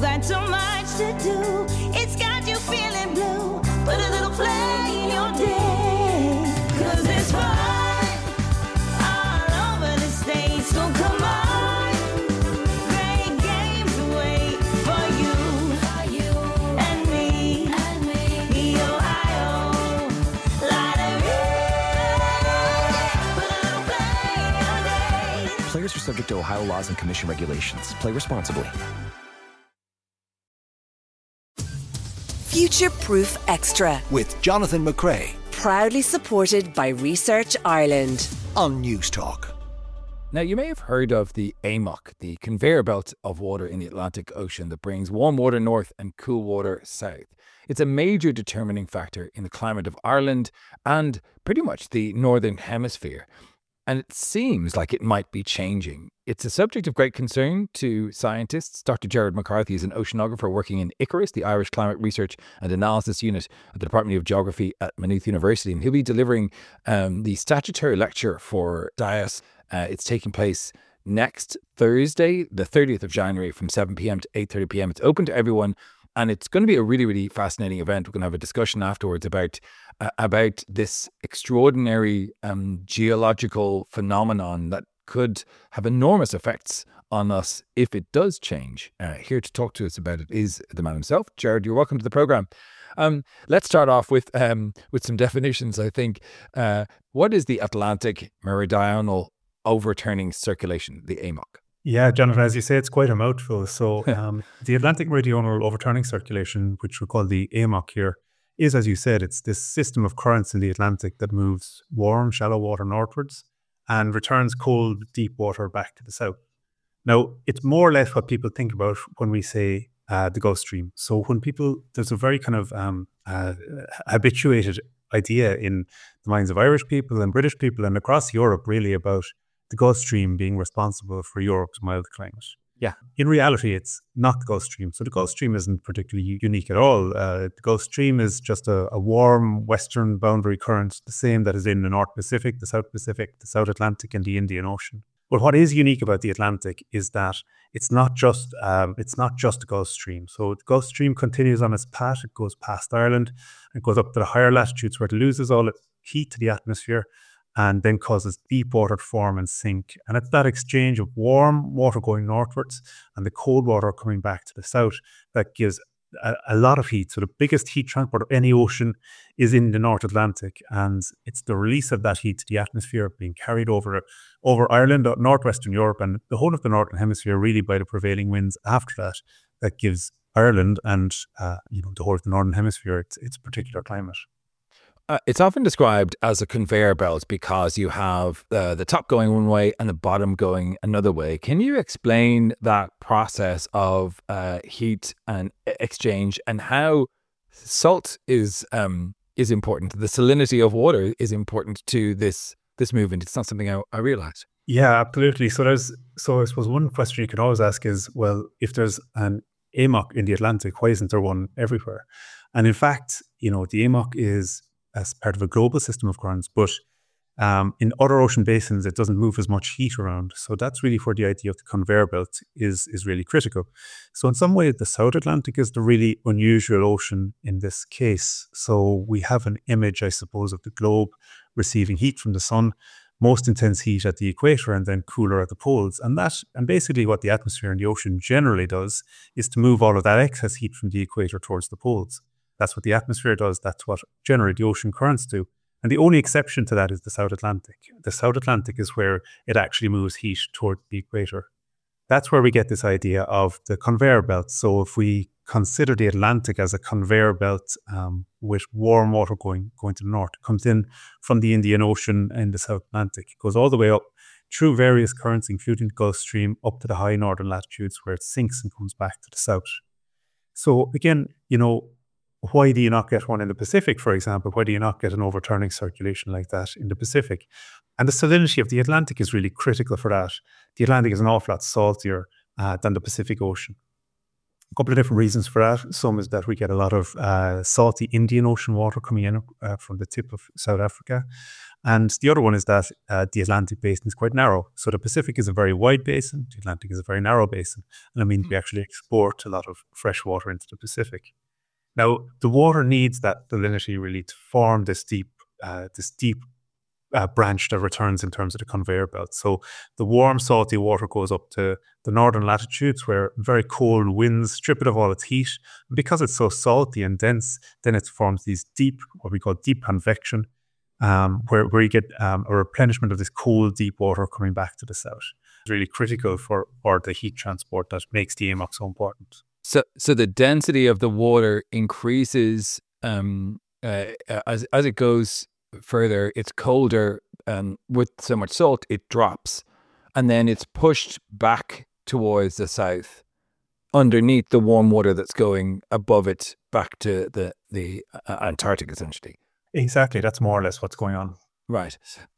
got too much to do. It's got you feeling blue. Put a little flag in your day. 'Cause it's fun all over the state. So come on. Great games wait for you and me. E-O-I-O. Lottery. Put a little flag in your day. Players are subject to Ohio laws and commission regulations. Play responsibly. Future Proof Extra. With Jonathan McCrae Proudly supported by Research Ireland. on News Talk. Now, you may have heard of the AMOC, the conveyor belt of water in the Atlantic Ocean that brings warm water north and cool water south. It's a major determining factor in the climate of Ireland and pretty much the Northern Hemisphere. And it seems like it might be changing. It's a subject of great concern to scientists. Dr. Gerard McCarthy is an oceanographer working in ICARUS, the Irish Climate Research and Analysis Unit at the Department of Geography at Maynooth University. And he'll be delivering the statutory lecture for DIAS. It's taking place next Thursday, the 30th of January from 7 p.m. to 8:30 p.m. It's open to everyone. And it's going to be a really, really fascinating event. We're going to have a discussion afterwards about this extraordinary geological phenomenon that could have enormous effects on us if it does change. Here to talk to us about it is the man himself. Gerard, you're welcome to the programme. Let's start off with some definitions, I think. What is the Atlantic Meridional Overturning Circulation, the AMOC? Yeah, Jonathan, as you say, it's quite a mouthful. So the Atlantic Meridional Overturning Circulation, which we call the AMOC here, is, as you said, it's this system of currents in the Atlantic that moves warm, shallow water northwards and returns cold, deep water back to the south. Now, it's more or less what people think about when we say the Gulf Stream. So when there's a very kind of habituated idea in the minds of Irish people and British people and across Europe, really, about the Gulf Stream being responsible for Europe's mild climate. Yeah. In reality, it's not the Gulf Stream. So the Gulf Stream isn't particularly unique at all. The Gulf Stream is just a warm western boundary current, the same that is in the North Pacific, the South Pacific, the South Atlantic, and the Indian Ocean. But what is unique about the Atlantic is that it's not just the Gulf Stream. So the Gulf Stream continues on its path. It goes past Ireland and goes up to the higher latitudes where it loses all its heat to the atmosphere, and then causes deep water to form and sink. And it's that exchange of warm water going northwards and the cold water coming back to the south that gives a lot of heat. So the biggest heat transport of any ocean is in the North Atlantic, and it's the release of that heat to the atmosphere being carried over Ireland, northwestern Europe, and the whole of the Northern Hemisphere really by the prevailing winds after that gives Ireland and the whole of the Northern Hemisphere its particular climate. It's often described as a conveyor belt because you have the top going one way and the bottom going another way. Can you explain that process of heat and exchange and how salt is important? The salinity of water is important to this movement. It's not something I realised. Yeah, absolutely. So I suppose one question you can always ask is, well, if there's an AMOC in the Atlantic, why isn't there one everywhere? And in fact, the AMOC is as part of a global system of currents, but in other ocean basins, it doesn't move as much heat around. So that's really where the idea of the conveyor belt is really critical. So in some ways, the South Atlantic is the really unusual ocean in this case. So we have an image, I suppose, of the globe receiving heat from the sun, most intense heat at the equator and then cooler at the poles. And basically what the atmosphere and the ocean generally does is to move all of that excess heat from the equator towards the poles. That's what the atmosphere does. That's what generally the ocean currents do. And the only exception to that is the South Atlantic. The South Atlantic is where it actually moves heat toward the equator. That's where we get this idea of the conveyor belt. So if we consider the Atlantic as a conveyor belt with warm water going to the north, it comes in from the Indian Ocean in the South Atlantic. It goes all the way up through various currents, including the Gulf Stream, up to the high northern latitudes where it sinks and comes back to the south. So again, why do you not get one in the Pacific, for example? Why do you not get an overturning circulation like that in the Pacific? And the salinity of the Atlantic is really critical for that. The Atlantic is an awful lot saltier than the Pacific Ocean. A couple of different reasons for that. Some is that we get a lot of salty Indian Ocean water coming in from the tip of South Africa. And the other one is that the Atlantic basin is quite narrow. So the Pacific is a very wide basin, the Atlantic is a very narrow basin. And that means we actually export a lot of fresh water into the Pacific. Now, the water needs that salinity really to form this deep branch that returns in terms of the conveyor belt. So the warm, salty water goes up to the northern latitudes where very cold winds strip it of all its heat. And because it's so salty and dense, then it forms these deep, what we call deep convection, where you get a replenishment of this cold, deep water coming back to the south. It's really critical for the heat transport that makes the AMOC so important. So the density of the water increases as it goes further. It's colder, with so much salt, it drops, and then it's pushed back towards the south, underneath the warm water that's going above it back to the Antarctic, essentially. Exactly, that's more or less what's going on. Right.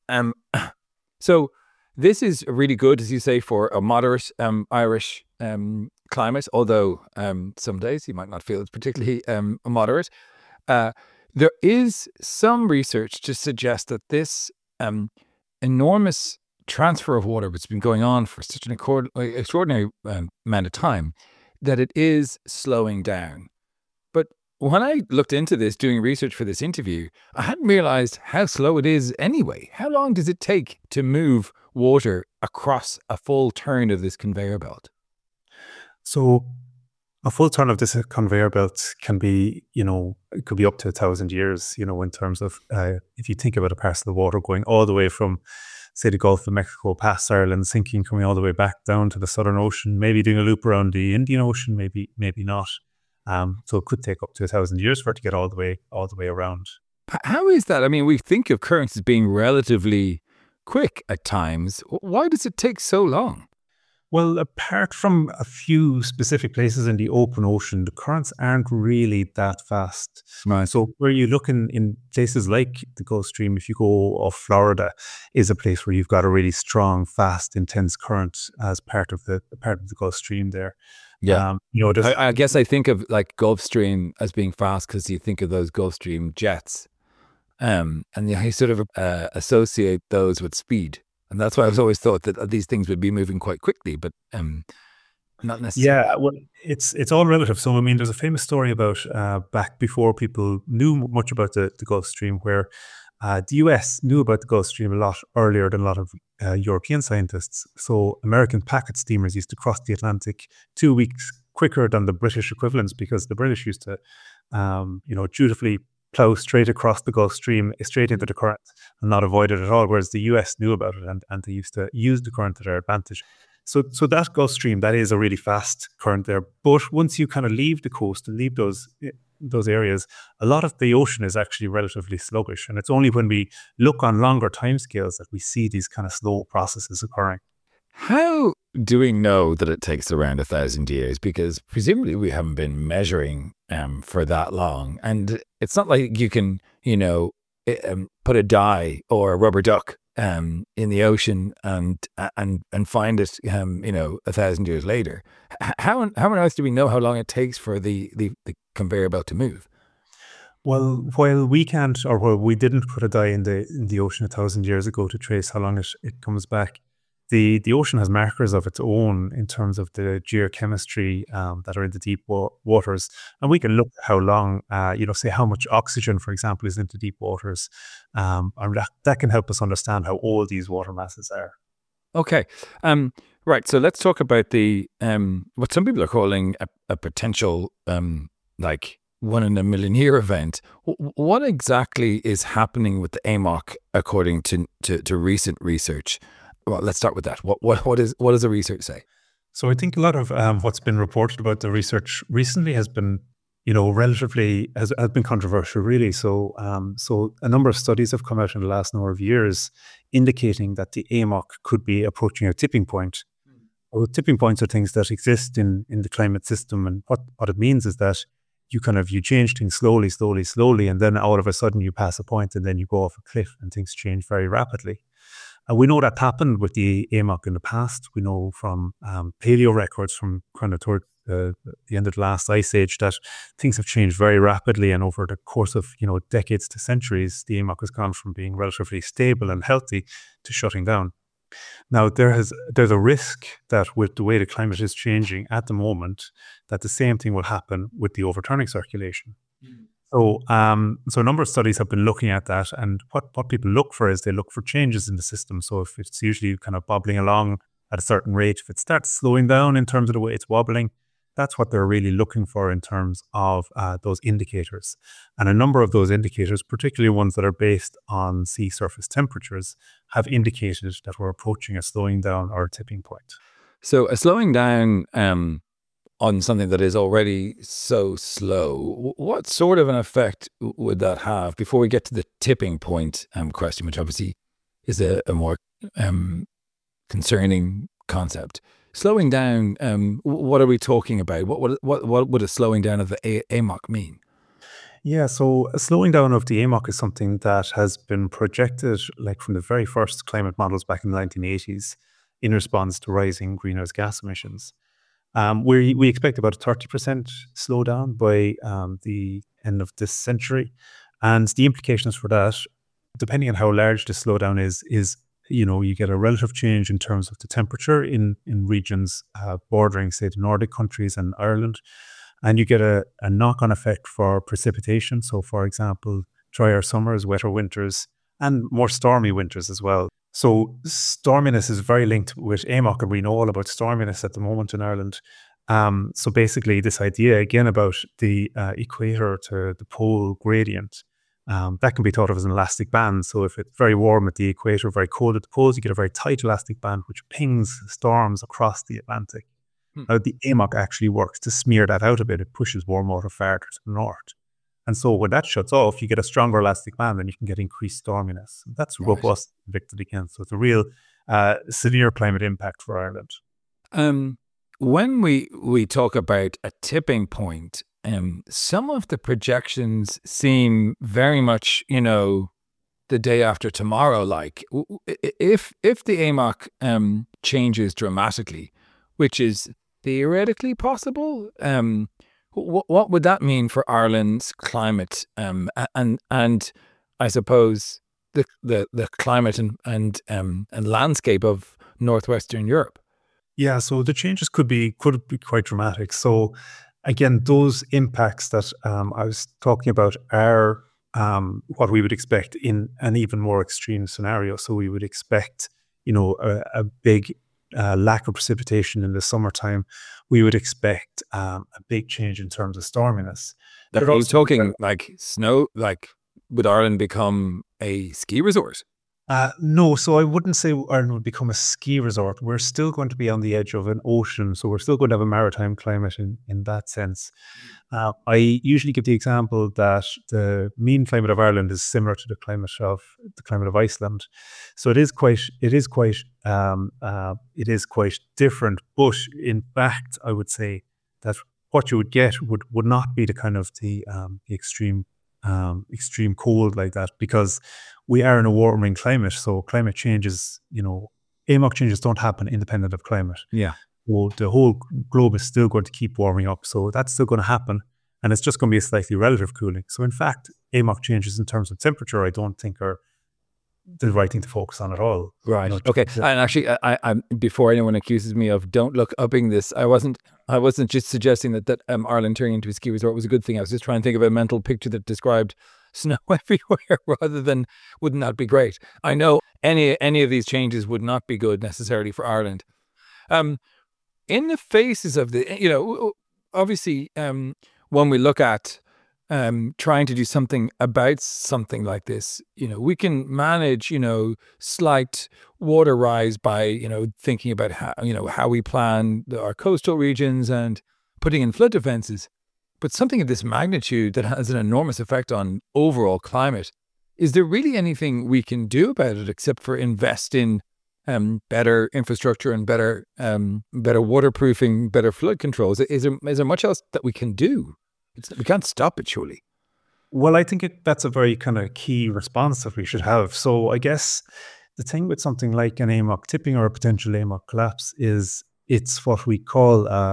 So this is really good, as you say, for a moderate Irish climate, although some days you might not feel it's particularly moderate. There is some research to suggest that this enormous transfer of water, which has been going on for such an extraordinary amount of time, that it is slowing down. But when I looked into this, doing research for this interview, I hadn't realized how slow it is anyway. How long does it take to move water across a full turn of this conveyor belt? So a full turn of this conveyor belt can be, it could be up to 1,000 years, in terms of, if you think about a part of the water going all the way from, say, the Gulf of Mexico, past Ireland, sinking, coming all the way back down to the Southern Ocean, maybe doing a loop around the Indian Ocean, maybe not. So it could take up to 1,000 years for it to get all the way around. How is that? I mean, we think of currents as being relatively quick at times. Why does it take so long? Well, apart from a few specific places in the open ocean, the currents aren't really that fast. Right. So where you look in places like the Gulf Stream, if you go off Florida, is a place where you've got a really strong, fast, intense current as part of the Gulf Stream there. Yeah. I guess I think of like Gulf Stream as being fast because you think of those Gulf Stream jets. And you sort of associate those with speed. And that's why I've always thought that these things would be moving quite quickly, but not necessarily. Yeah, well, it's all relative. So, I mean, there's a famous story about back before people knew much about the Gulf Stream, where the US knew about the Gulf Stream a lot earlier than a lot of European scientists. So American packet steamers used to cross the Atlantic 2 weeks quicker than the British equivalents, because the British used to, dutifully plow straight across the Gulf Stream, straight into the current, and not avoid it at all, whereas the US knew about it and they used to use the current to their advantage. So that Gulf Stream, that is a really fast current there. But once you kind of leave the coast and leave those areas, a lot of the ocean is actually relatively sluggish. And it's only when we look on longer timescales that we see these kind of slow processes occurring. How do we know that it takes around 1,000 years? Because presumably we haven't been measuring for that long. And it's not like you can, put a dye or a rubber duck in the ocean and find it, 1,000 years later. How on earth do we know how long it takes for the conveyor belt to move? Well, while we can't, or while we didn't put a dye in the ocean 1,000 years ago to trace how long it comes back, the ocean has markers of its own in terms of the geochemistry that are in the deep waters. And we can look at how long, say how much oxygen, for example, is into deep waters. And that can help us understand how old these water masses are. Okay. Right. So let's talk about the what some people are calling a potential like 1 in a million year event. What exactly is happening with the AMOC according to recent research? Well, let's start with that. What does the research say? So I think a lot of what's been reported about the research recently has been, relatively has been controversial, really. So a number of studies have come out in the last number of years indicating that the AMOC could be approaching a tipping point. Well, tipping points are things that exist in the climate system, and what it means is that you change things slowly, and then all of a sudden you pass a point, and then you go off a cliff, and things change very rapidly. And we know that happened with the AMOC in the past. We know from paleo records from kind of the end of the last ice age, that things have changed very rapidly, and over the course of decades to centuries, the AMOC has gone from being relatively stable and healthy to shutting down. Now, there's a risk that with the way the climate is changing at the moment, that the same thing will happen with the overturning circulation. So a number of studies have been looking at that, and what people look for is they look for changes in the system. So if it's usually kind of bobbling along at a certain rate, if it starts slowing down in terms of the way it's wobbling, that's what they're really looking for in terms of those indicators. And a number of those indicators, particularly ones that are based on sea surface temperatures, have indicated that we're approaching a slowing down or a tipping point. So a slowing down on something that is already so slow, what sort of an effect would that have before we get to the tipping point question, which obviously is a more concerning concept? Slowing down, what are we talking about? What would a slowing down of the AMOC mean? Yeah, so a slowing down of the AMOC is something that has been projected like from the very first climate models back in the 1980s in response to rising greenhouse gas emissions. We expect about a 30% slowdown by the end of this century. And the implications for that, depending on how large the slowdown is you get a relative change in terms of the temperature in regions bordering, say, the Nordic countries and Ireland. And you get a knock-on effect for precipitation. So, for example, drier summers, wetter winters, and more stormy winters as well. So storminess is very linked with AMOC, and we know all about storminess at the moment in Ireland. So basically this idea, again, about the equator to the pole gradient, that can be thought of as an elastic band. So if it's very warm at the equator, very cold at the poles, you get a very tight elastic band which pings storms across the Atlantic. Now, the AMOC actually works to smear that out a bit. It pushes warm water farther to the north. And so when that shuts off, you get a stronger elastic band and you can get increased storminess. That's robust, predicted again. So it's a real severe climate impact for Ireland. When we talk about a tipping point, some of the projections seem very much, the day after tomorrow. Like if the AMOC changes dramatically, which is theoretically possible, what would that mean for Ireland's climate, and I suppose the climate and landscape of northwestern Europe? Yeah, so the changes could be quite dramatic. So again, those impacts that I was talking about are what we would expect in an even more extreme scenario. So we would expect, a big lack of precipitation in the summertime. We would expect a big change in terms of storminess. Are you talking like snow? Like, would Ireland become a ski resort? No, so I wouldn't say Ireland would become a ski resort. We're still going to be on the edge of an ocean, so we're still going to have a maritime climate in that sense. I usually give the example that the mean climate of Ireland is similar to the climate of Iceland, so it is quite different. But in fact, I would say that what you would get would not be the kind of the extreme cold like that, because we are in a warming climate. So climate changes, AMOC changes don't happen independent of climate. Yeah. Well, the whole globe is still going to keep warming up. So that's still going to happen. And it's just going to be a slightly relative cooling. So in fact, AMOC changes in terms of temperature, I don't think are the right thing to focus on at all. Right. Okay. And actually, I before anyone accuses me of don't look upping this, I wasn't just suggesting that Ireland turning into a ski resort was a good thing. I was just trying to think of a mental picture that described snow everywhere rather than wouldn't that be great? I know any of these changes would not be good necessarily for Ireland. In the faces of the, obviously, when we look at trying to do something about something like this, we can manage, slight water rise by, thinking about how we plan our coastal regions and putting in flood defenses. But something of this magnitude that has an enormous effect on overall climate, is there really anything we can do about it except for invest in better infrastructure and better waterproofing, better flood controls? Is there much else that we can do? We can't stop it, surely. Well, I think that's a very kind of key response that we should have. So I guess the thing with something like an AMOC tipping or a potential AMOC collapse is it's what we call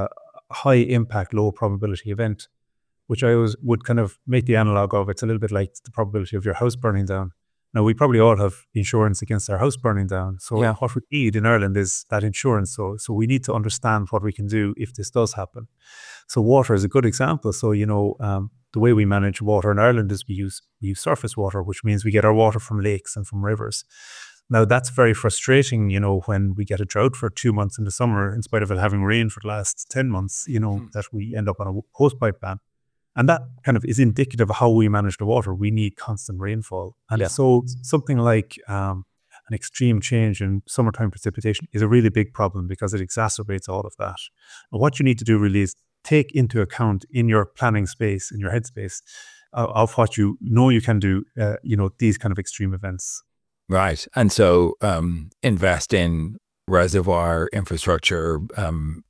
high impact, low probability event, which I always would kind of make the analog of. It's a little bit like the probability of your house burning down. Now, we probably all have insurance against our house burning down. So what we need in Ireland is that insurance. So we need to understand what we can do if this does happen. So water is a good example. So, the way we manage water in Ireland is we use surface water, which means we get our water from lakes and from rivers. Now, that's very frustrating, when we get a drought for 2 months in the summer, in spite of it having rained for the last 10 months, that we end up on a hosepipe ban. And that kind of is indicative of how we manage the water. We need constant rainfall. And so something like an extreme change in summertime precipitation is a really big problem because it exacerbates all of that. And what you need to do really is take into account in your planning space, in your headspace, of what you know you can do, these kind of extreme events. Right. And so invest in reservoir infrastructure and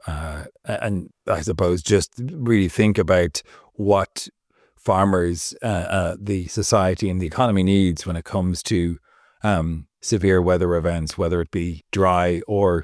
I suppose just really think about what farmers, the society and the economy needs when it comes to severe weather events, whether it be dry or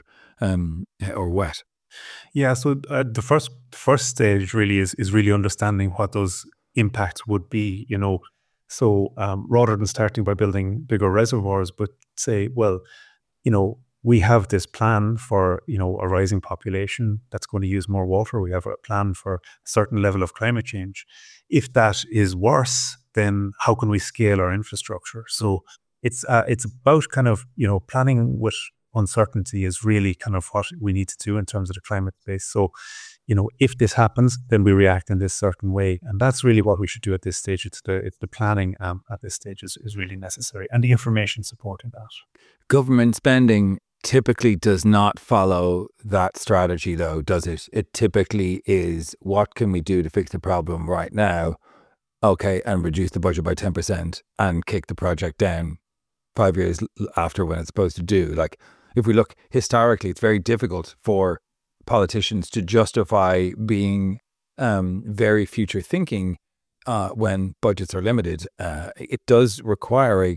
wet. Yeah, so the first stage really is really understanding what those impacts would be, So rather than starting by building bigger reservoirs, but say, well, we have this plan for, a rising population that's going to use more water. We have a plan for a certain level of climate change. If that is worse, then how can we scale our infrastructure? So it's about kind of, planning with uncertainty is really kind of what we need to do in terms of the climate space. So, if this happens, then we react in this certain way. And that's really what we should do at this stage. It's the planning at this stage is really necessary, and the information supporting that. Government spending typically does not follow that strategy, though, does it? It typically is, what can we do to fix the problem right now? Okay, and reduce the budget by 10% and kick the project down 5 years after when it's supposed to do. Like, if we look historically, it's very difficult for politicians to justify being very future thinking when budgets are limited. It does require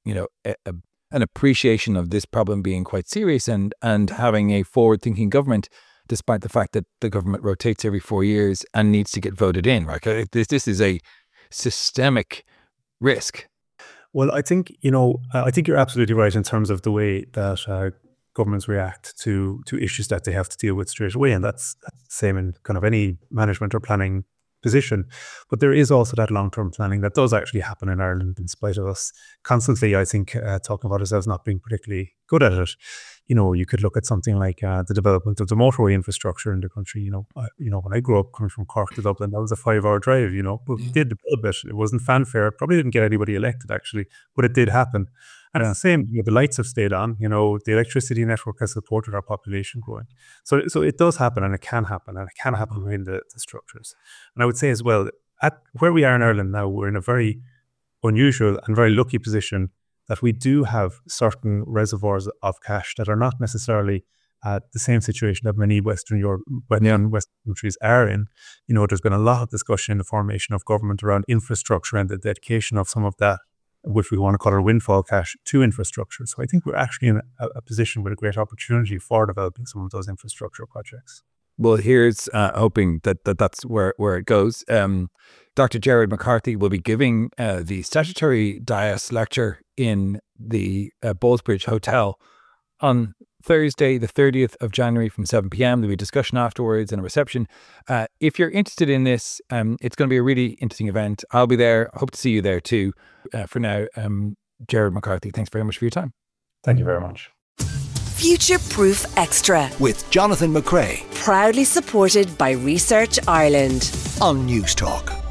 an appreciation of this problem being quite serious and having a forward-thinking government, despite the fact that the government rotates every 4 years and needs to get voted in. Right? This is a systemic risk. Well, I think you're absolutely right in terms of the way that governments react to issues that they have to deal with straight away, and that's the same in kind of any management or planning position. But there is also that long-term planning that does actually happen in Ireland, in spite of us constantly, I think, talking about ourselves not being particularly good at it. You could look at something like the development of the motorway infrastructure in the country. When I grew up coming from Cork to Dublin, that was a 5-hour drive. But we did build it. It wasn't fanfare. Probably didn't get anybody elected actually, but it did happen. And it's the same. The lights have stayed on. The electricity network has supported our population growing. So it does happen, and it can happen, within the structures. And I would say as well, at where we are in Ireland now, we're in a very unusual and very lucky position that we do have certain reservoirs of cash that are not necessarily the same situation that many Western countries are in. There's been a lot of discussion in the formation of government around infrastructure and the dedication of some of that, which we want to call our windfall cash, to infrastructure. So I think we're actually in a position with a great opportunity for developing some of those infrastructure projects. Well, here's hoping that's where it goes. Dr. Gerard McCarthy will be giving the statutory Dias lecture in the Ballsbridge Hotel on Thursday, the 30th of January from 7 p.m. There'll be a discussion afterwards and a reception. If you're interested in this, it's going to be a really interesting event. I'll be there. I hope to see you there too. For now, Gerard McCarthy, thanks very much for your time. Thank you very much. Future Proof Extra, with Jonathan McCrea proudly supported by Research Ireland on News Talk.